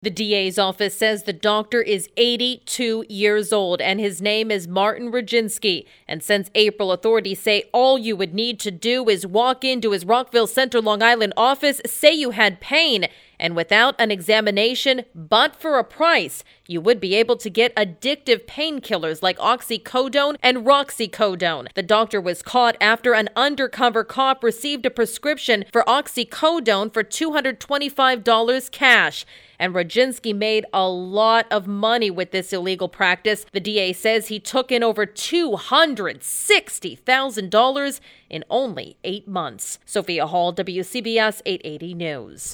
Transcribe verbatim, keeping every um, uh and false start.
The D A's office says the doctor is eighty-two years old and his name is Martin Roginski. And since April, authorities say all you would need to do is walk into his Rockville Center, Long Island office, say you had pain, and without an examination, but for a price, you would be able to get addictive painkillers like oxycodone and roxicodone. The doctor was caught after an undercover cop received a prescription for oxycodone for two hundred twenty-five dollars cash. And Roginski made a lot of money with this illegal practice. The D A says he took in over two hundred sixty thousand dollars in only eight months. Sophia Hall, W C B S eight eighty News.